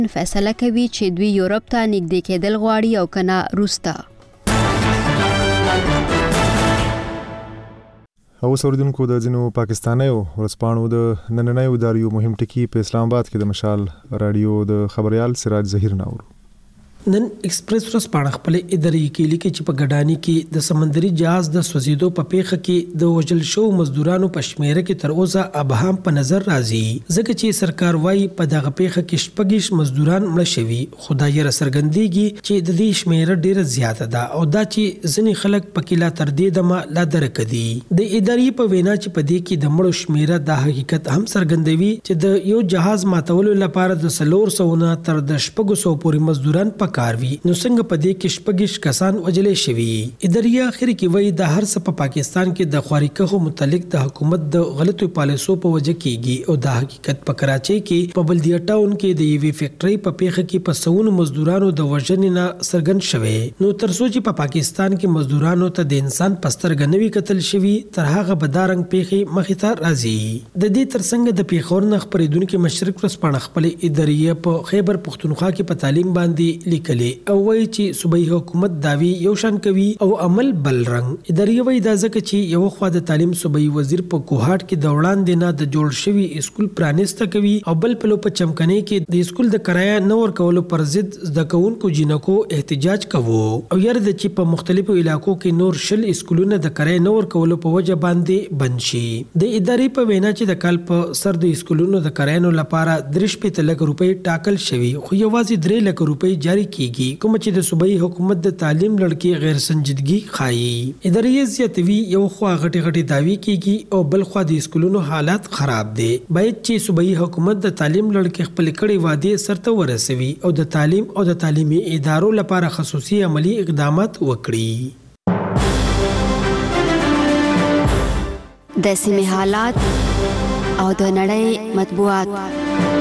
فیصله کوي چې دوی یورپ ته نږدې کېدل غواړي او کنه روسته. او سوردونکو د ځینو پاکستانیو ورسپانو د نننۍ اداریو مهم ټکی په اسلام آباد کې د مشال رادیو د خبريال سراج ظهیر ناور. نن ایکسپریس ورسپانه خپل اداري کې لیکي چې په ګډانی کې د سمندري جهاز د سوځیدو په پیښه کې د وژل شو مزدورانو په شمیره کې تر اوسه ابهام په نظر راځي، ځکه چې سرکار وايي په دغه پیښه کې شپږ مزدوران مړه شوي، خدای یې سرګندېږي چې د دې شمیره ډیره زیاته ده او دا چې ځینې خلک پکې لا تر دې دمه لا درک دي. د اداري په وینا چې په دې کې د مړو شمیره د حقیقت هم سرګندوي چې د یو جهاز ماتولو لپاره د 400 تر د 600 پورې مزدوران کاروي، نو څنګه په دې کې شپږ کسان وجلې شوي. اداري اخر کې وایي د هر څه په پاکستان کې د خواریکغو متعلق د حکومت د غلطو پالیسو په وجه کېږي او د حقیقت په کراچۍ کې په بلدیه ټاون کې د یوې فیکټرۍ په پیښه کې په سونو مزدورانو د وژنې نه څرګند شوی، نو تر څو چې په پاکستان کې مزدورانو ته د انسان پسترګ نوي قتل شوی تر هغه بدارنګ پیښې مخې ته راځي. د دې ترڅنګ د پیښور نه خبرېدونکو مشرق ورسپانه خپل اداري په خیبر پختونخوا کې په تعلیم باندې او وایي چې صوبایي حکومت داوی یو شان کوي او عمل بل رنګ. اداري وایي دا ځکه چې یو خوا د تعلیم صوبایي وزیر په کوهاټ کې د وړاندې نه د جوړ شوي اسکول پرانیسته کوي او بل پلو په چمکنۍ کې د اسکول د کرایه نه ورکولو پر ضد زده کوونکو جنکو احتجاج کوو او یره د چې په مختلفو علاقو کې نور 10 اسکولونه د کرایه نه ورکولو په وجه باندې بند شي. د اداري په وینا چې د کال په سر د اسکولونو د کرایانو لپاره 3 لک روپۍ ټاکل شوي، خو یوازې 3 لک روپۍ جاری کیږي، کوم چې د صوبایي حکومت د تعلیم لړکې غیر سنجیدګي ښایي. اداري زیاتوي یو خوا غټي دعوی کیږي او بل خوا د اسکولونو حالات خراب دي. باید چې صوبایي حکومت د تعلیم لړکې خپل کړي وعده سرته ورسوي او د تعلیم او د تعلیمي ادارو لپاره خصوصي عملی اقدامات وکړي. د سیمې حالات او د نړۍ مطبوعات.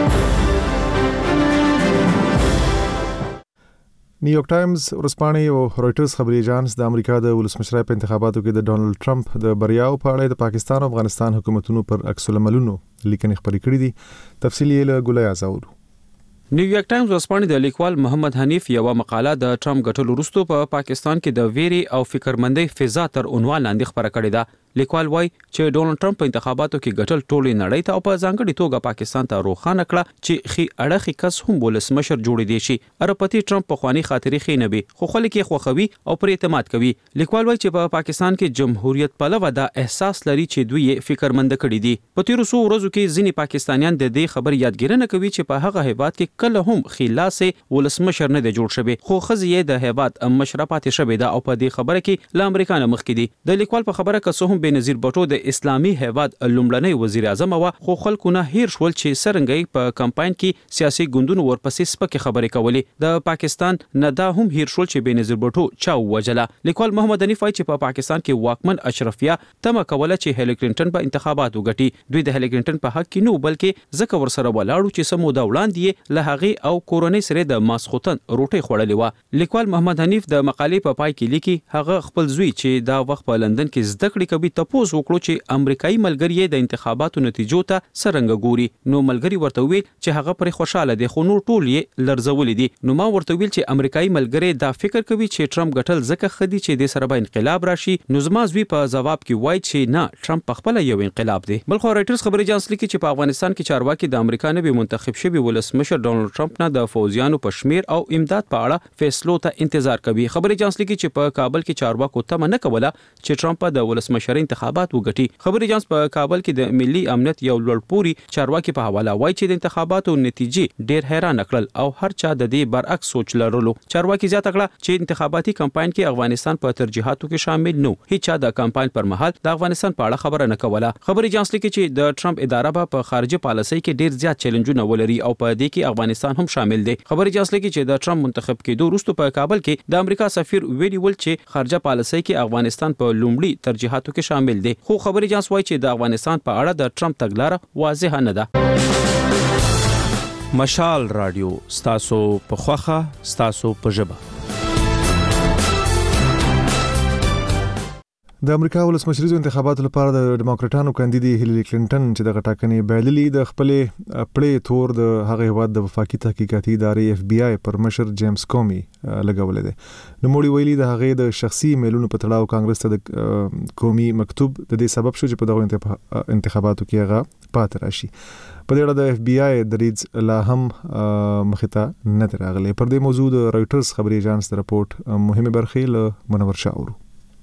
نیویارک ټایمز ورسپانه او رويټرز خبري اژانس د امریکا د ولسمشرۍ په انتخاباتو کې د ډونالد ټرمپ د بریاو په اړه د پاکستان او افغانستان حکومتونو پر عکس العملونو لیکنې خبرې کړې دي. تفصیل یې له ګولای ازاورو. نیویارک ټایمز ورسپانه د لیکوال محمد حنیف یو مقاله د ټرمپ ګټلو وروسته په پاکستان کې د ویري او فکرمندۍ فضا تر عنوان لاندې خبره کړې ده. لیکوال وایي چې ډونالد ټرمپ په انتخاباتو کې ګټل ټولې نړۍ ته او په ځانګړي توګه پاکستان ته روښانه کړه چې خي اړخي کس هم ولسمشر جوړې دي شي. ارپتی ټرمپ په خواني خاطرې خې نه وي خو خلک یې خوښوي او پر اعتماد کوي. لیکوال وایي چې په پاکستان کې جمهوریت پلوه دا احساس لري چې دوی یې فکرمند کړي دي. په تیرو څو ورځو کې ځینې پاکستانیان د دې خبر یادګیرنه کوي چې په هغه هیواد کې کله هم خلاصې ولسمشر نه دی جوړ شوی، خو خزي یې د هیواد مشرفات شوی ده او په دې خبره کې له امریکا نه مخ کې دي. د لیکوال په خبره که څه هم بنظیر بټو د اسلامي هیواد لومړنی وزیر اعظم و، خو خلکو نه هیر شول چې سرنګي په کمپاین کې سیاسي ګوندونو ورپسې سپکې خبرې کولې. د پاکستان نه دا هم هیر شول چې بنظیر بټو چا وجله. لیکوال محمد حنیف وايي چې په پاکستان کې واکمن اشرفیه تمه کوله چې هیلری کلینټن په انتخابات وګټي. دوی د هیلری کلینټن په حق کې نو بلکې ځکه ورسره ولاړو چې سمو دا وړاندې له هغه او کورونی سره د ماسختن روټي خوړلې و. لیکوال محمد حنیف د مقالې په پای کې لیکي هغه خپل زوی چې دا وخت په لندن کې زده کړې کوي تپوس وکړو چې امریکایي ملګری د انتخاباتو نتیجو ته څرنګه ګوري. نو ملګری ورته ویل چې هغه پر خوشاله دي خو نور ټول یې لرزولې دي. نو ما ورته ویل چې امریکایي ملګری دا فکر کوي چې ټرمپ ګټل ځکه خدي چې د سره به انقلاب راشي. نو زما زوی په جواب کې وایي چې نه، ټرمپ په خپل یو انقلاب دی. بل خو رائټرز خبري اژانس لیکي چې په افغانستان کې چارواکي د امریکا نه به منتخب شوی ولسمشر ډونالد ټرمپ نه د فوجیانو په شمیر او امداد په اړه فیصلو ته انتظار کوي. خبري اژانس لیکي چې په کابل کې چارواکو تمه نه کوله چې ټرمپ د ولسمشر انتخابات وګټي. خبري اژانس په کابل کې د ملي امنیت یو لوړپوړي چارواکي په حواله وایي چې د انتخاباتو نتیجې ډېر حیران کړل او هر چا د دې برعکس سوچ لرلو. چارواکي زیاته کړه چې انتخاباتي کمپاین کې افغانستان په ترجیحاتو کې شامل نه، هیڅ چا د کمپاین پر مهال د افغانستان په اړه خبره نه کوله. خبري اژانس لیکي چې د ټرمپ اداره په خارجي پالیسۍ کې ډېر زیات چیلنجونه ولري او په دې کې افغانستان هم شامل دی. خبري اژانس لیکي چې د ټرمپ منتخب کېدو وروسته په کابل کې د امریکا سفیر ویلي ول چې خارجه پالیسۍ کې افغانستان په لومړي ترجیحاتو کې شامل دی. خو خبري اژانس وایي چې د افغانستان په اړه د ټرمپ تګلاره واضح نه ده. مشال رادیو ستاسو په خوخه ستاسو په ژبه. د امریکا ولسمشریزو انتخاباتو لپاره د ډیموکراټانو کاندیدي هیلری کلینټن چې د غټاکنې بایللي د خپل پړې تور د هغه هواد د وفاقي تحقیقاتي ادارې FBI پر مشر جیمز کومي لګولې ده. نو موږ ویلي د هغه د شخصي میلونو په تړاو کانګرس ته د کومي مکتوب د دې سبب شو چې په دغه انتخاباتو کې هغه پاتې راشي. په دې اړه د FBI د ریډز لا هم مخته نه راغلي. پر دې موضوع د رويټرز خبري اژانس د راپورټ مهمه برخې له منور شاورو.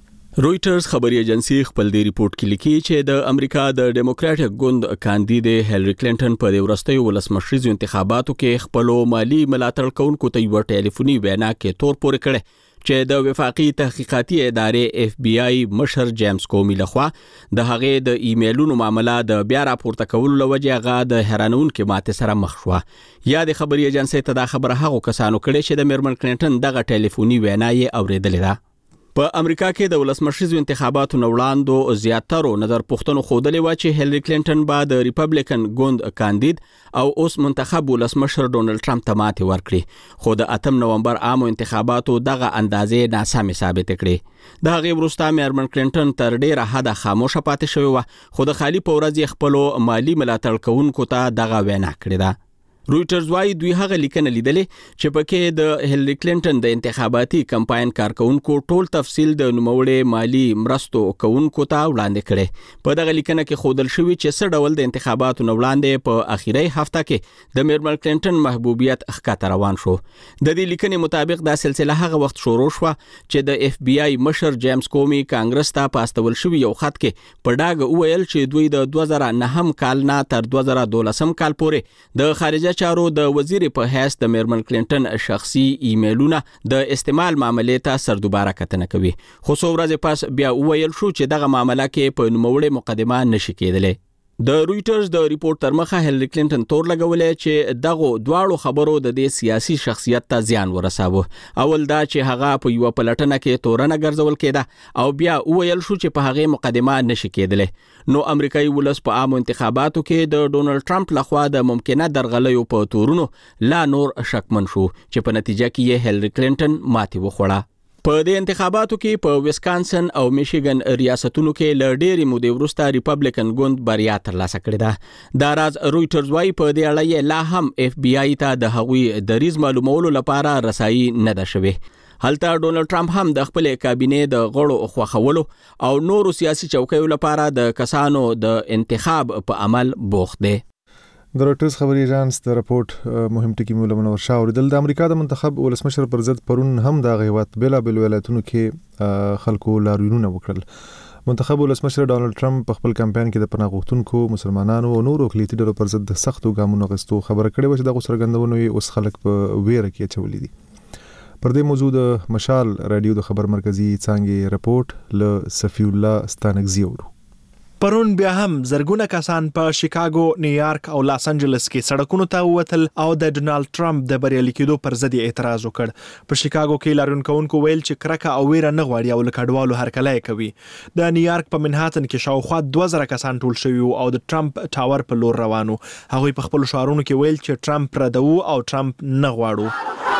رويټرز خبري ایجنسی خپل دی ریپورت کې لیکي چې د امریکا د ډیموکراټک ګوند کاندید هیلری کلینټن په د ورستیو ولسمشریزو انتخاباتو کې خپل مالی ملاتړ کوونکو ته یو ټلیفوني وینا کې تور پورې کړي چې د وفاقي تحقیقاتي ادارې FBI مشر جیمز کومي لخوا د هغې د ایمیلونو معاملې د بیا راپورته کولو لوجه هغه د حیرانونکو ماته سره مخ شو. یا د خبري ایجنسی ته دا خبره هغه کسانو کړي چې د میرمن کلینټن دغه ټلیفوني وینا یې اوریدلې ده. په امریکا کې د ولسمشریزو انتخاباتو وړاندې زیاترو نظر پوښتنو خودلې و چې هیلری کلینټن به د ریپبلیکن ګوند کاندید او اوس منتخب ولسمشر ډونالد ټرمپ ته ماتې ورکړي، خو د 8 نومبر عامو انتخاباتو دغه اندازې ناسمه ثابت کړي. د هغې وروسته میرمن کلینټن تر ډیره حده خاموشه پاتې شوې و، خو د خالي په ورځ خپل مالی ملاتړ کوونکو ته دغه وینا کړې ده. رويټرز وايي دوی هغه لیکنه لیدلې چې پکې د هیلری کلینټن د انتخاباتي کمپاین کارکونکو ټول تفصیل د نوموړې مالی مرستو کوونکو ته وړاندې کړي. په دغه لیکنه کې خودل شوی چې څه ډول د انتخاباتو وړاندې په اخیری هفته کې د میرمن کلینټن محبوبیت ښکته روان شو. د دې لیکنې مطابق دا سلسله هغه وخت شروع شو چې د FBI مشر جیمز کومي کانګرس ته پاستول شوی یو خط کې په ډاګه وویل چې دوی د 2009 کال نه تر 2012 کال پورې د خارجه چارو د وزیر په حیث د میرمن کلینټن شخصي ایمیلونه د استعمال معاملې ته سردوباره کتنه کوي، خو څو ورځې پس بیا وویل شو چې دغه معاملې کې په نوموړې مقدمه نشي کېدلې. د رويټرز د ریپورت تر مخه هیلری کلینټن تور لګولې چې دغه دواړو خبرو د دې سیاسي شخصیت ته زیان ورساوه. اول دا چې هغه په یو پلټنه کې تورنه ګرځول کېده او بیا وویل شو چې په هغه مقدمه نشي کېدلې. نو امریکایي ولس په عامو انتخاباتو کې د ډونالد ټرمپ لخوا د ممکنه درغلیو په تورونو لا نور شکمن شو چې په نتیجه کې یې هیلری کلینټن ماتې وخوړه. په دې انتخاباتو کې په ویسکانسن او میشیګن ریاستونو کې ل ډېرې مودې وروسته ریپبلیکن ګوند بریا ترلاسه کړې ده. دا راز رويټرز وايي په دې اړه یې لا هم FBI ته د هغوی دریز معلومولو لپاره رسایي نه ده شوې. هلته ډونالد ټرمپ هم د خپل کابینې د غړو خوښولو او نورو سیاسي چوکیو لپاره د کسانو د انتخاب په عمل بوخت دی. د رويټرز خبري اژانس د راپورټ مهم ټکی مولا منور شاور د امریکا د منتخب ولسمشر پر ضد پرون هم د غیوات بلا بل ولایتونو کې خلکو لاریونونه وکړل. منتخب ولسمشر ډونالد ټرمپ په خپل کمپاین کې د پناه غوښتونکو مسلمانانو او نورو اقلیتي ډلو پر ضد سختو ګامونو اخیستو خبره کړې و چې دغه څرګندونې اوس خلک په ویره کې اچولې دي. پر دې موضوع د مشال رادیو د خبر مرکزی څنګه راپورټ ل صفی الله ستانګزی ورو. پرون بیا هم زرګونه کسان په شیکاګو، نیویارک او لاس انجلس کې سړکونو ته ووتل او د ډونالد ټرمپ د بریالي کېدو پر ضد اعتراض وکړ. په شیکاګو کې لاریونکوونکو ویل چې کرکه او ویره نه غواړي او له کډوالو هرکلی کوي. د نیویارک په منهاتن کې شاوخوا 2000 کسان ټول شوي او د ټرمپ ټاور په لور روانو. هغوی په خپل شعارونو کې ویل چې ټرمپ ردو او ټرمپ نه غواړو.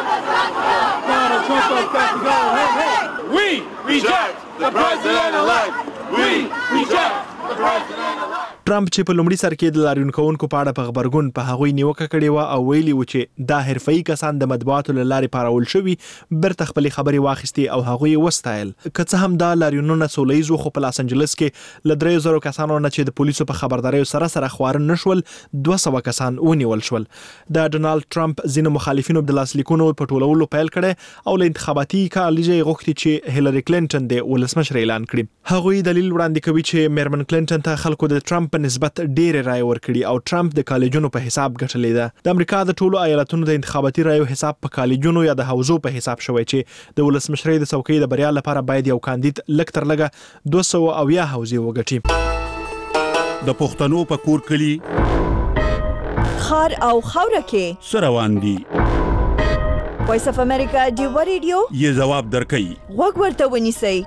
We reject the president-elect. We reject the president-elect. ټرمپ چې په لومړي سر کې د لاریونکوونکو په اړه په خبرګون په هغوی نیوکه کړې و او ویلي و چې دا حرفه‌ایي کسان د مطبوعاتو له لارې پارول شوي برته خپلې خبرې واخیستې او هغوی یې وستایل. که څه هم دا لاریونونه سوله ییز و، خو په لاس انجلس کې له 3000 کسانو نه چې د پولیسو په خبرداریو سره خواره نه شول 200 کسان ونیول شول. د ډونالد ټرمپ ځینو مخالفینو د لاسلیکونو په ټولولو پیل کړی او له انتخاباتي کالج یې غوښتي چې هیلری کلینټن د ولسمشر اعلان کړي. هغوی دلیل وړاندې کوي چې میرمن کلینټن ته خلکو د ټرمپ په نسبت ډېر رای ورکړي او ټرمپ د کالجونو په حساب ګټلې ده. د امریکا د ټولو ایالتونو د انتخاباتي رایو حساب په کالجونو یا د حوزو په حساب شوی چې د ولسمشرۍ د څوکۍ د بریا لپاره باید یو کاندید لږ تر لږه 200 حوزې وګټي. د پښتنو په کور کلی خار او خوره کې سروان دي. وایس اف امریکا ډیو ریډیو یې جواب درکړي. وګ ورته ونیسئ.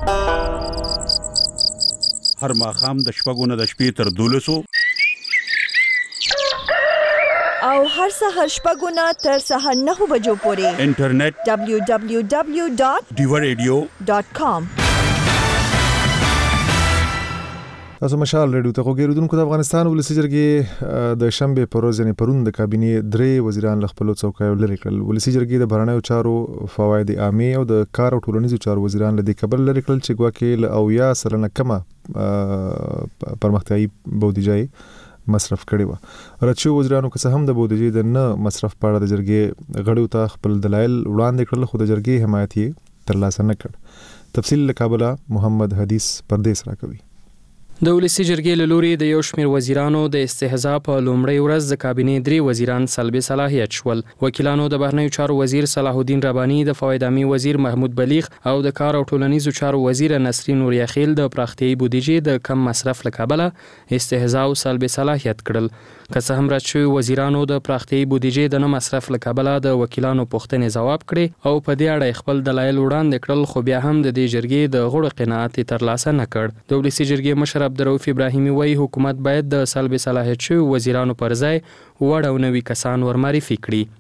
هر ماښام د شپږو نه د شپې تر 12 او هر سهار شپږو نه تر سهار 9 بجو پورې انټرنیټ www.diwaradio.com تاسو مشال ریډیو ته وګورئ د افغانستان ولسی جرګې د شنبه پر ورځ یعنی پرون د کابینې درې وزیران له خپل څوکیو لري کړل. ولسی جرګې د بهرنیو چارو فواید عامه او د کار او ټولنیزو چارو وزیران له دې کبل لري کړل چې ګواکې له 90% کمه پرمختیايي بودیجه مصرف کړي و. رچو وزیرانو که هم د بودیجې د نه مصرف په اړه د جرګې غړو ته خپل دلایل وړاندې کړل، خو د جرګې حمایت یې ترلاسه نه کړ. تفصیل له کابل محمد حدیث پردیس راکوي. د ولسی جرګې له لوري د یو شمېر وزیرانو د استهزاء په لومړۍ ورځ د کابینې درې وزیران سلبي صلاحیت شول. وکیلانو د بهرنیو چارو وزیر صلاح الدین ربانی، د فواید عامه وزیر محمود بلیغ او د کار او ټولنیزو چارو وزیر نسرین نوریاخیل د پراختیايي بودیجې د کم مصرف له کبله استهزاء او سلبي صلاحیت کړل. که څه هم رد شوي وزیرانو د پراختیايي بودیجې د نه مصرف له کبله د وکیلانو پوښتنې ځواب کړي او په دې اړه خپل دلایل وړاندې کړل، خو بیا هم د دې جرګې د غړو قناعت ترلاسه نه کړ. د ولسی جرګې مشر عبدالرؤف ابراهیمي وایي حکومت باید د سلبي صلاحیت شوي وزیرانو پر ځای وړ او نوي کسان ورمعرفي کړي.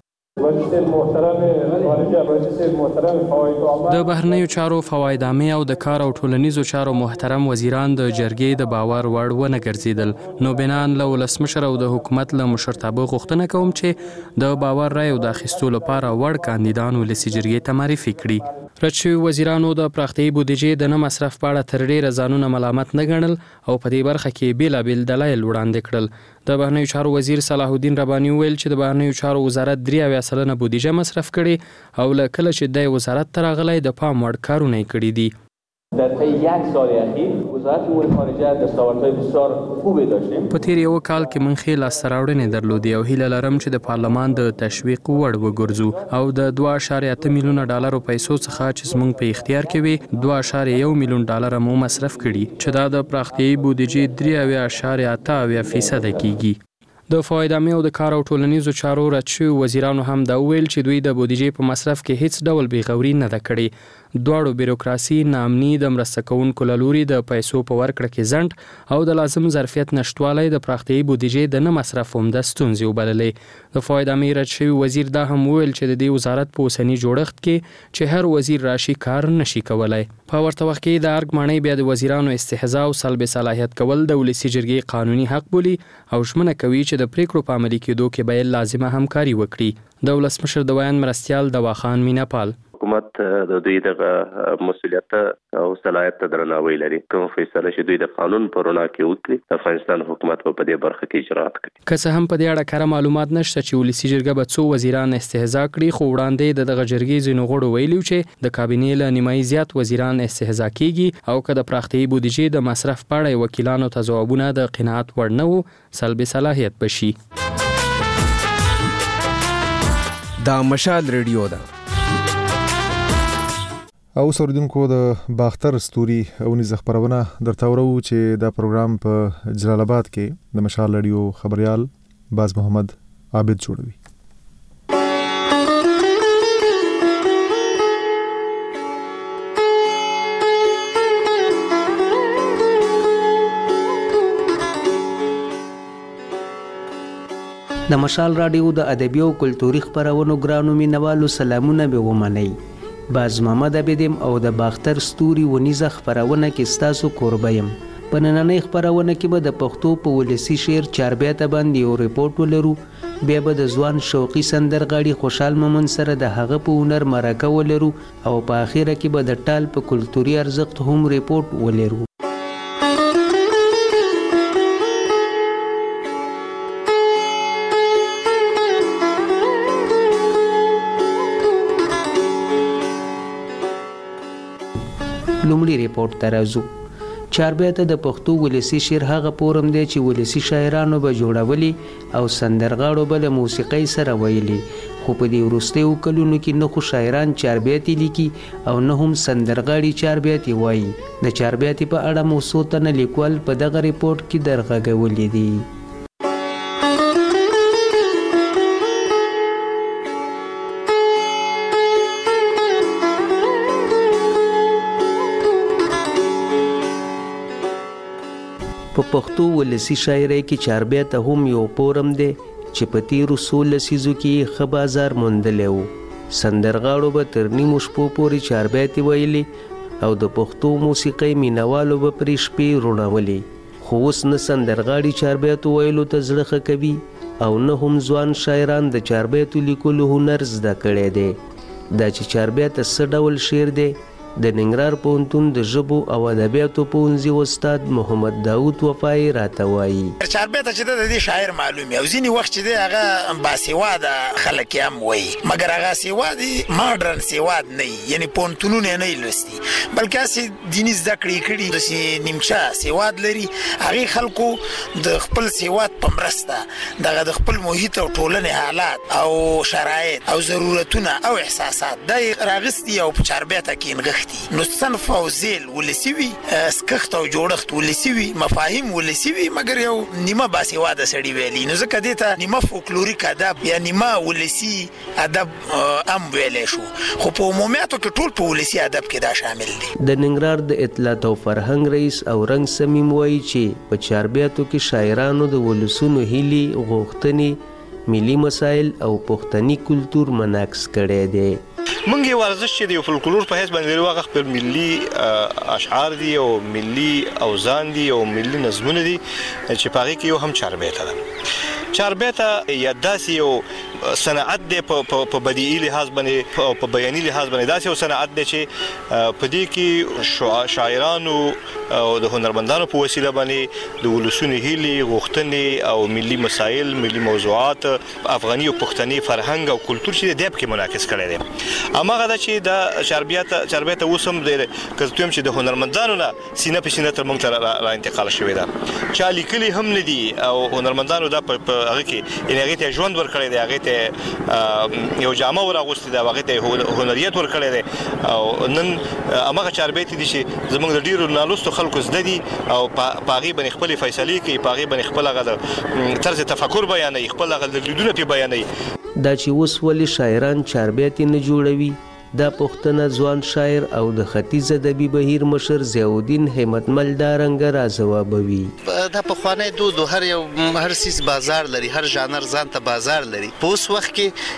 د بهرنیو چارو فواید عامه او د کار او ټولنیزو چارو محترم وزیران د جرګې د باور وړ ونه ګرځیدل. نو بنان له ولسمشر او د حکومت له مشرتابه غوښتنه کوم چې د باور رای او د اخیستو لپاره وړ کاندیدان ولسی جرګې ته معرفي کړي. رد شوي وزیرانو د پراختیايي بودیجې د نه مصرف په اړه تر ډیره ځانونه ملامت نه ګڼل او په دې برخه کې بیلابیل دلایل وړاندې کړل. د بهرنیو چارو وزیر صلاح الدین ربانی ویل چې د بهرنیو چارو وزارت 93% بودیجه مصرف کړي او له کله چې د وزارت ته راغلی د پام وړ کارونه یې کړي دي. در طی یک سال اخیر وزارت امور خارجه دستاوردهای بسیار خوبی داشتیم. په تیر یو کال کې من ښې لاسته راوړنې درلودې او هیله لرم چې د پارلمان د تشویق وړ وګرځو او د 2.8 میلیونه ډالرو پیسو څخه چې زموږ په اختیار کې وي 2.1 میلیون ډالر مو مصرف کړي چې دا د پراختیايي بودیجې 3.8% کیږي. د فواید عامه او د کار او ټولنیزو چارو رد شوي وزیرانو هم دا ویل چې دوی د بودیجې په مصرف کې هیڅ ډول بېغوري نه ده کړې. دواړو بیروکراسي، ناامني، د مرسته کوونکو له لوري د پیسو په ورکړه کې ځنډ او د لازم ظرفیت نشتوالی د پراختیايي بودیجې د نه مصرف عمده ستونزې وبللې. د فواید عامه رد شوي وزیر دا هم ویل چې د دې وزارت په اوسني جوړښت کې چې هر وزیر راشي کار نشي کولای. په ورته وخت کې د ارګ ماڼۍ بیا د وزیرانو استهزاء او سلب صلاحیت کول د ولسی جرګې قانوني حق بولي او ژمنه کوي چې د پریکړو په عملي کېدو کې به لازمه همکاري وکړي. د ولسمشر د بیان مرستیال دواخان میناپال حکومت د دوی د مسؤلیت او صلاحیت ته درناوی لري. کوم فیصله چې دوی د قانون پر وړاندې کې وکړي افغانستان حکومت په دې برخه کې اجرات کوي. که څه هم په دې اړه کره معلومات نشته چې ولسی جرګه به څو وزیران استهزاء کړي، خو وړاندې دغه جرګې ځینو غړو ویلي چې د کابینې له نیمایي زیات وزیران استهزاء کیږي او که د پراختیايي بودیجې د مصرف په اړه وکیلانو ته ځوابونه د قناعت وړ نه وو سلبي صلاحیت بشي. دا مشال ریډیو ده. او سوریدونکو د باختر ستوري اونیز خبرونه درته ورو چې دا پروګرام په جلال آباد کې د مشال ریډیو خبريال باز محمد عابد جوړوي. د مشال رادیو د ادبي او کلتوري خبرونو ګرانو مینوالو سلامونه به ومنئ. باز محمد عبدم او د باختر ستوري ونیزه خبرونه کې ستاسو کوربه یم. په نننۍ خبرونه کې به د پښتو په ولسی شعر چاربیته باندې یو ریپورت ولرو، بیا به د ځوان شوقي سندرغاړي خوشحال مومن سره د هغه په هنر مرکه ولرو او په اخیره کې به د ټال په کلتوري ارزښت هم ریپورت ولرو. لومړی ریپورت ته راځو. چاربیته د پښتو ولسی شعر هغه فورم دی چې ولسی شاعرانو به جوړولي او سندرغاړو به له موسیقۍ سره ویلي، خو په دې وروستیو کلونو کې نه خو شاعران چاربیتې لیکي او نه هم سندرغاړي چاربیتې وایي. د چاربیتې په اړه مو څو تنه لیکوال په دغه ریپورت کې درغږولي دي. په پښتو ولسی شاعرۍ کې چاربیته هم یو فورم دی چې په تیرو 16 لسیزو کې ښه بازار موندلی و. سندرغاړو به تر نیمو شپو پورې چاربیتې ویلې او د پښتو موسیقۍ مینوالو به پرې شپې روڼولې. خو اوس نه سندرغاړي چاربیتو ویلو ته زړه ښه کوي او نه هم ځوان شاعران د چاربیتو لیکلو هنر زده کړی دی. دا چې چاربیت څه ډول شعر دی د ننګرهار پوهنتون د ژبو او ادبیاتو پوهنځي استاد محمد داود وفای راته وایي. چاربیت چې د دې شاعر معلومي او ځینې وخت چې دی هغه باسواده خلک یې هم وایي، مګر هغه سواد ماډرن سواد نه وي، یعنې پوهنتونونه نه یې لوستي بلکې هسې دیني زده کړې کړي، داسې نیمچه سواد لري. هغې خلکو د خپل سواد په مرسته دغه د خپل محیط او ټولنې حالات او شرایط او ضرورتونه او احساسات دا یې راغستي او په چاربیته کې نغښتي. نو صنف او ذیل ولسي وي، سکښت او جوړښت ولسي وي، مفاهیم ولسي وي، مګر یو نیمه باسواده سړي ویلي. نو ځکه دې ته نیمه فولکلوریک ادب یا نیمه ولسي ادب هم ویلی شو، خو په عمومیاتو کې ټول په ولسي ادب کې دا شامل دي. د ننګرهار د اطلاعات او فرهنګ رئیس اورنګ سمیم وایي چې په چاربیاتو کې شاعرانو د ولسونو هیلې، غوښتنې، ملي مسایل او پښتني کلتور منعکس کړی دی. مونږ یې ورزش چې د فولکلور په حیث باندې هغه خپل ملي اشعار دي او ملي اوزان دي او ملي نظمونه دي چې په هغې کې یو هم چاربیته ده. چاربیته یا داسې یو صنعت دی په بدیعي لحاظ باندې او په بیاني لحاظ باندې داسې یو صنعت دی چې په دې کې شاعرانو او د هنرمندانو په وسیله باندې د ولسونو هیلې، غوښتنې او ملي مسایل، ملي موضوعات، افغاني او پښتني فرهنګ او کلتور چې دی پکې منعکس کړی دی. هماغه ده چې دا چاربیته اوس هم که زه وایم چې د هنرمندانو نه سینه په سینه تر موږ ته را انتقال شوې ده. چا لیکلي هم نه دي او هنرمندانو دا په هغې کې یعنې هغې ته ژوند ورکړی دی، هغې ته یو جامه ور اغوستې ده، هغې ته هنریت ورکړی دی. او نن هماغه چاربیتې دي چې زموږ د ډېرو نالوستو خلکو زده دي او په هغې باندې خپلې فیصلې کوي، په هغې باندې خپل هغه د طرز تفکر بیانوي، خپل هغه لیدونه پرې بیانوي. دا چې اوس ولې شاعران چاربیتې نه جوړوي، دا پښتنه ځوان شاعر او د ختیځ ادبي بهیر مشر ضیاءالدین همتمل دا رنګه را ځوابوي. دا پخوانی دود هر سیس بازار لري، هر ژانر ځان ته بازار لري. په اوس وخت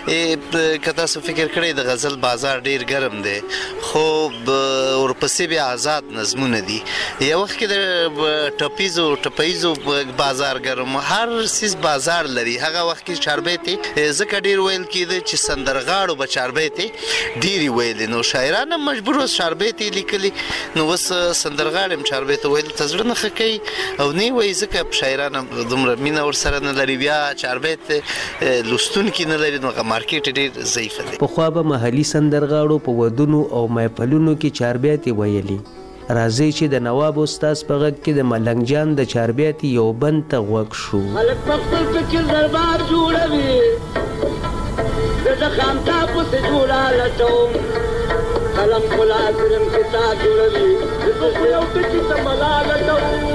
کې که تاسو فکر کړئ د غزل بازار ډیر ګرم دی، خو ورپسې بیا آزاد نظمونه دي. یو وخت کې د ټپیزو بازار ګرم، هر سیس بازار لري. هغه وخت کې چاربیتې ځکه ډیر ویل کېده چې سندرغاړو به چاربیتې ډیر ویلې، نو شاعران هم مجبور اوس چاربیتې لیکلي. نو اوس سندرغاړي هم چاربیته ویلو ته زړه نه ښه کوي او نه یې وایي ځکه شاعران هم دومره مینه ورسره نه لري، بیا چاربیت لوستونکي نه لري، نو هغه مارکیټ ډېر ضعیفه دی. پخوا به محلي سندرغاړو په ودونو او محفلونو کې چاربیتې ویلي. راځئ چې د نواب استاد په غږ کې د ملنګ جان د چاربیتې یو بند ته غوږ شو. خلک په خپل فکر دربار جوړوي، د خامتا پسې جوړه لټوم، قلم خلا کرم کتاب جوړوي، د یو ټکي ته ملا لټوم.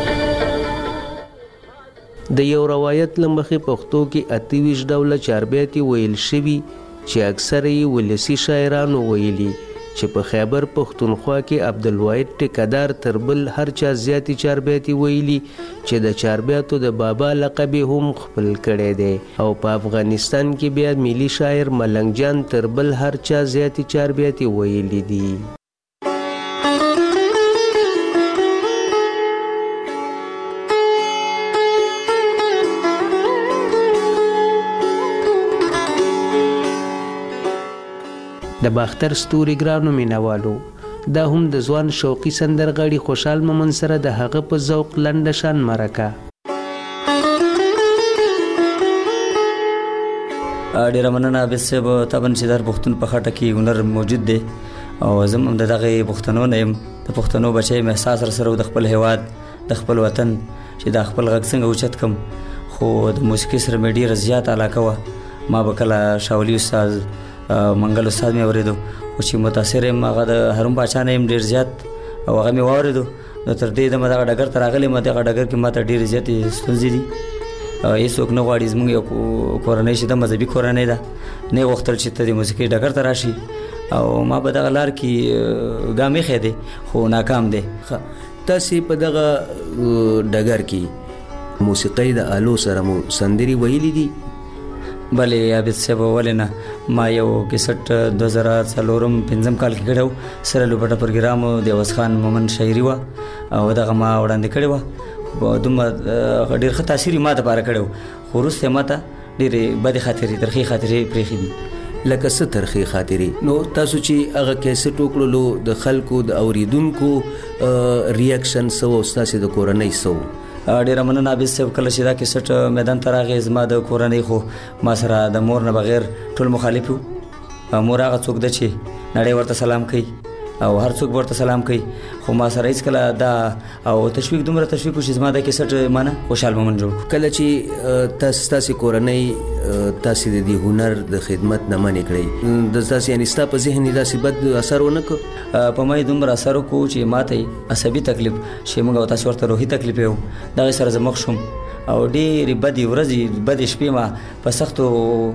د یو روایت له مخې پښتو کې 28 ډوله چاربیتې ویل شوي چې اکثره یې ولسي شاعرانو ویلي، چې په خیبر پښتونخوا کې عبدالواحد ټیکدار تر بل هر چا زیاتې چاربیتې ویلي چې د چاربیتو د بابا لقب هم خپل کړی دی. او په افغانستان کې بیا ملي شاعر ملنګ جان تر بل هر چا زیاتې چاربیتې ویلي دي. د باختر ستوري ګرانو مینوالو، دا هم د ځوان شوقي سندرغاړي خوشحال مومن سره د هغه په ذوق لنډه شان مرکه. ډېره مننه عابد صاحب. طبعا چې در پښتون په خټه کې هنر موجود دی او زه هم د دغې پښتنو نه یم، د پښتنو بچی یم. احساس را سره د خپل هیواد، د خپل وطن چې دا خپل غږ څنګه اوچت کړم، خو د موسیقۍ سره مې ډېره زیات علاقه وه. ما به کله شاولي استاد منګل استاد مې اورېدو، خو چې متاثر یم هغه د هارون باچا نه یم ډېر زیات، او هغه مې واورېدو. نو تر دې دمه دغه ډګر ته راغلی یم. دغه ډګر کې ما ته ډېرې زیاتې ستونزې دي. هېڅوک نه غواړي، زموږ یو کورنۍ چې ده مذهبي کورنۍ ده، نه یې غوښتل چې ته د موسیقۍ ډګر ته راشي، او ما به دغه لار کې ګام ایښی دی خو ناکام دی. تاسې په دغه ډګر کې موسیقۍ د آلو سره مو سندرې ویلي دي؟ بلې عابد صاحب، ولې نه. ما یو کیسټ 2004-5 کال کې کړی و، سره لوبټه پروګرام د عوض خان مومن شاعري وه او دغه ما وړاندې کړې وه، دومره ډېر ښه تاثیر ما ته پاره کړی خو وروسته ما ته ډېرې بدې خاطرې ترخې خاطرې پرېښې دي. لکه څه ترخې خاطرې؟ نو تاسو چې هغه کیسټ وکړلو د خلکو د اوریدونکو ریاکشن څه و او ستاسې د کورنۍ څه و؟ ډېره مننه عابد صاحب. کله چې دا کیسټ میدان ته راغی زما د کورنۍ خو ما سره د مور نه بغیر ټول مخالف وو. مور هغه څوک ده چې نړۍ ورته سلام کوي او هر څوک ورته سلام کوي خو ما سره هیڅکله دا او تشویق دومره تشویق و چې زما دا کیسټ ما نه خوشحال مومن جوړ. کله چې ستاسې کورنۍ تاسې د دې هنر د خدمت نه منې کړئ د تاسې یعنې ستا په ذهن یې داسې بد اثر ونه کړ؟ په ما یې دومره اثر وکړو چې ما ته یې عصبي تکلیف چې موږ او تاسې ورته روحي تکلیف یې و دغې سره زه مخ شوم او ډېرې بدې ورځې بدې شپې ما په سختو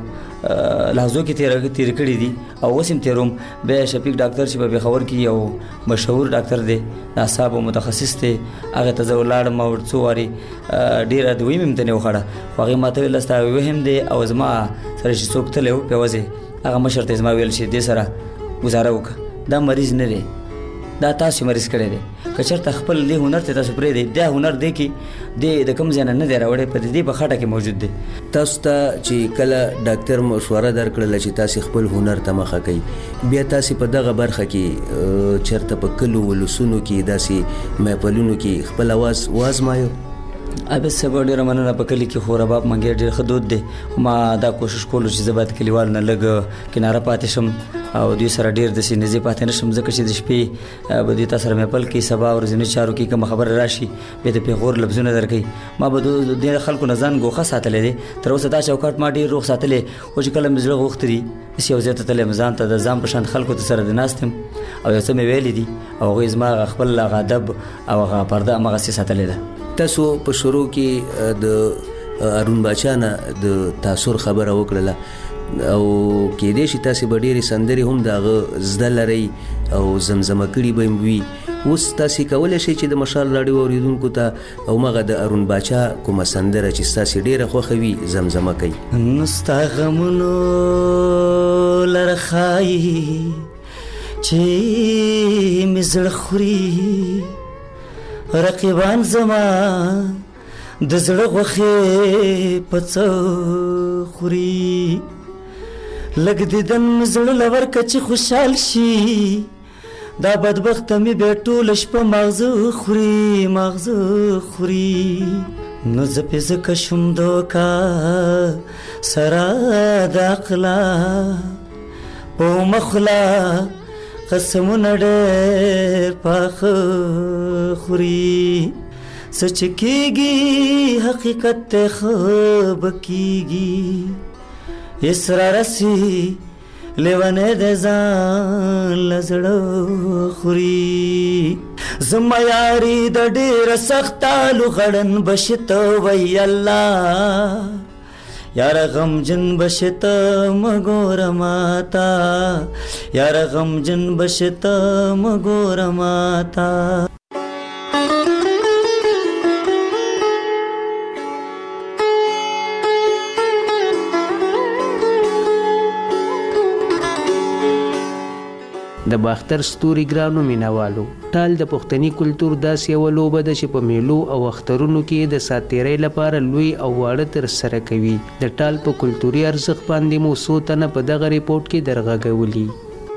لحظو کې تیر کړي دي او اوس هم تیروم. بیا شفیق ډاکټر چې په پېښور کې یو مشهور ډاکټر دی د اعصابو متخصص دی هغې ته زه ولاړم او څو وارې ډېره دویم هم ته نه وخوړه خو هغې ما ته ویل ستا وهم دی او زما سره چې څوک تللی و پیوځې هغه مشر ته زما ویل چې دې سره ګزاره وکړه دا مریض نه دی دا تاسو مریض کړی دی که چېرته خپل دې هنر ته تاسو پرېږدئ دا هنر دی کې د کوم ځای نه دی راوړی په دې په خټه کې موجود دی. تاسو ته چې کله ډاکټر مشوره درکړله چې تاسې خپل هنر ته مخه کوئ بیا تاسې په دغه برخه کې چېرته په کلو ولسونو کې داسې محفلونو کې خپل اواز وازمایو؟ عابد صاحب ډېره مننه. په کلي کې خو رباب منګی ډېر ښه دود دی ما دا کوشش کولو چې زه باید کلیوالو نه لږ کناره پاتې شم او دوی سره ډېر داسې نږدې پاتې نه شم ځکه چې د شپې به دوی تا سره محفل کې سبا ورځني چارو کې کومه خبره راشي بیا د پېغور لفظونه درکوي. ما به د خلکو نه ځان ګوښه ساتلی دی تر اوسه دا چوکاټ ما ډېر روغ ساتلی خو چې کله مې زړه غوښته دي داسې یو ځای ته تللی یم ځان ته د ځان په شان خلکو ته سره د ناست یم او یو څه مې ویلي دي او هغوی زما خپل هغه ادب او هغه پرده هماغسې ساتلې ده. تاسو په شروع کې د هارون باچا نه د تاثر خبره وکړله او کېدای شي تاسې به ډېرې سندرې هم د هغه زده لرئ او زمزمه کړي به هم وي. اوس تاسې کولی شئ چې د مشال راډیو اورېدونکو ته هماغه د هارون باچا کومه سندره چې ستاسې ډېره خوښه وي زمزمه کوي؟ نو ستا غمونو لره ښایي چې مې زړه خوري رقیبان زما د زړه غوښې په څه خوري لږ دیدن مې زړه لور که چې خوشحال شي دا بدبخته مې بیا ټوله شپه ماغزه خوري ماغزه خوري نو زه پې ځکه شوم دوکه سره د عقله په مخله قسمونه ډېر پاخه خوري څه چې کېږي حقیقت ته ښه به کېږي اسرا رسي لیونی د ځان له زړه خوري زما یاري د ډېره سختالو غړن بشته وی الله یار غمجن بشتا مګور ماتا یار غمجن بشتا مګور ماتا د باختر ستوري ګرانو مینوالو ټال د پښتني کلتور داسې یوه لوبه ده چې په میلو او اخترونو کې د ساتیرۍ لپاره لوی او واړه ترسره کوي. د ټال په کلتوري ارزښت باندې مو څو تنه په دغه ریپورټ کې درغږولي.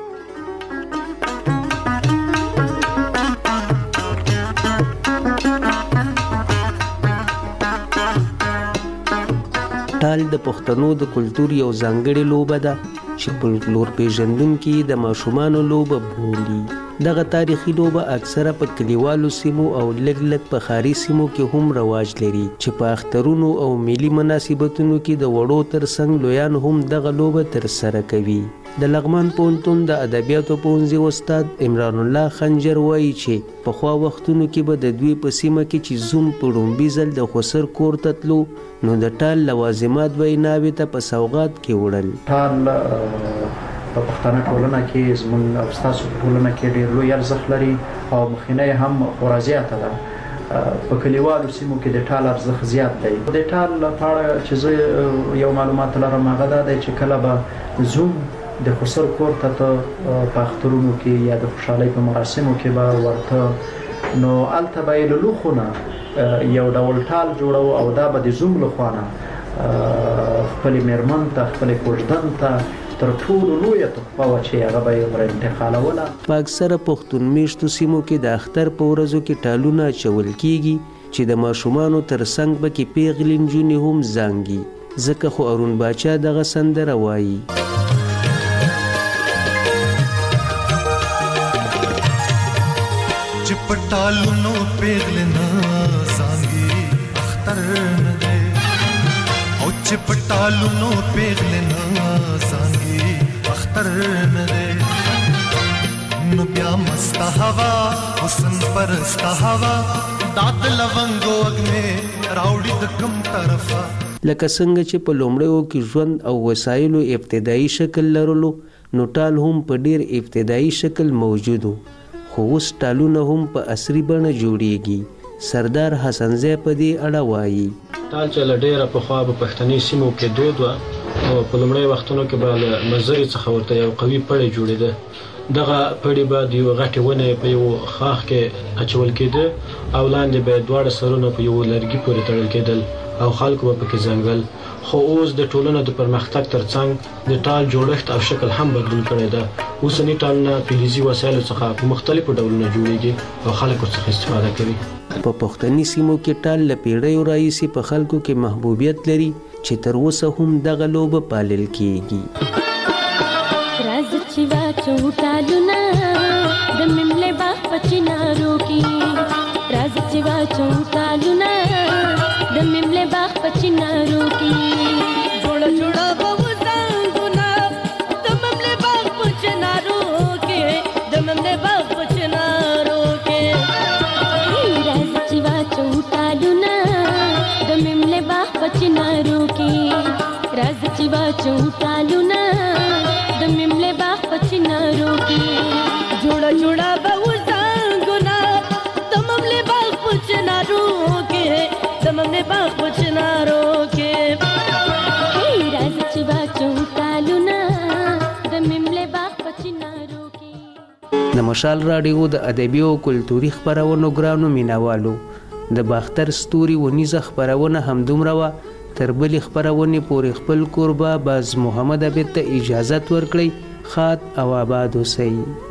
ټال د پښتنو د کلتور یو ځانګړې لوبه ده چې فولکلور پیژندونکي د ماشومانو لوبه بولي. دغه تاریخي لوبه اکثره په کلیوالو سیمو او لږ لږ په ښاري سیمو کې هم رواج لري چې په اخترونو او ملي مناسبتونو کې د وړو ترڅنګ لویان هم دغه لوبه ترسره کوي. د لغمان پوهنتون د ادبیاتو پوهنځي استاد عمران الله خنجر وایي چې پخوا وختونو کې به د دوی په سیمه کې چې زوم په لومبي ځل د خسر کور ته تلو نو د ټال لوازمات به یې ناوې ته په سوغات کې وړل. ټال په پښتنه ټولنه کې زموږ او ستاسو په ټولنه کې ډېر لوی ارزښت لري او مخینه هم خورا زیاته ده. په کلیوالو سیمو کې د ټال ارزښت زیات دی. د ټال په اړه چې زه یو معلومات لرم هغه دا دی چې کله به زوم د خسر کور ته په اخترونو کې یا د خوشحالۍ په مراسمو کې به ورته نو الته به یې له لوخونه یو ډول ټال جوړو او دا به د زوم له خوانه خپلې مېرمن ته خپلې کوژدن ته تر ټولو لویه تحفه وه چې هغه به یې ور انتقالوله. په اکثره پښتون میشتو سیمو کې د اختر په ورځو کې ټالونه اچول کیږي چې د ماشومانو تر څنګ به کې پیغلې نجونې هم زانګي. ځکه خو ارون باچا دغه سندره وایي. چې په ټالونو پیغلې نه زانګي اختر نه دی او چې په ټالونو پیغلې نه زانګي اختر نه دی نو بیا مست هوا حسن پرست هوا دات لونګو اګمه راوړي د کوم طرفه. لکه څنګه چې په لومړیو کې ژوند او وسایلو ابتدایي شکل لرلو نو ټال هم په ډیر ابتدایي شکل موجود و، خو اوس ټالونه هم په عصري بڼه جوړیږي. سردار حسنزی په دې اړه وایي. ټال چې له ډیره پخوا په پښتني سیمو کې دود وه او په لومړی وختونو کې به له مزرې څخه ورته یو قوي پړی جوړېده. دغه پړی به د یو غټې ونې په یو خاخ کې اچول کېده او لاندې به دواړه سرونه په یو لرګي پورې تړل کېدل او خلکو به پکې زنګل. خو اوس د ټولنو د پرمختګ ترڅنګ د ټال جوړښت او شکل هم بدلون کړی ده. اوسني ټالونه فلزي وسایلو څخه په مختلفو ډولونو جوړیږي او خلکو څخه استفاده کوي. په پښتني سیمو کې ټال له پیړیو راهیسې په خلکو کې محبوبیت لري چې تر اوسه هم دغه لوبه پالل کیږي. راز چې واچو ټالونه د مملې باغ په چنارو کې، راز چې واچو ټالونه د مملې باغ په چنارو کې، جوړه جوړه به وزنګونه د مملې باغ په چنارو کې، د مملې باغ په چنارو کې، راز چې واچو ټالونه د مملې باغ په چنارو کې، راز چې واچو ټالونه د مملې باغ په چنارو کې، جوړه جوړه به وزنګونه د مملې باغ په چنارو کې، د مملې باغ په چنارو کې، راز چې واچو ټالونه د مملې باغ په چنارو کې. د مشال راډیو د ادبي او کلتوري خپرونو ګرانو مینوالو، د باختر ستوري ونیزه خپرونه همدومره وه. تر بلې خپرونې پورې خپل کوربه باز محمد عبید ته اجازت ورکړئ. ښاد او آباد اوسئ.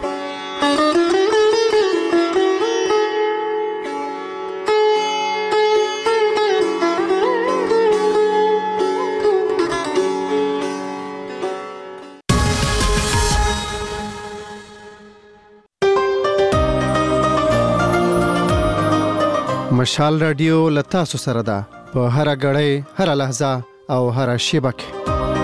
مشال رادیو له تاسو سره ده په هره غړۍ، هره لحظه او هره شیبه کې.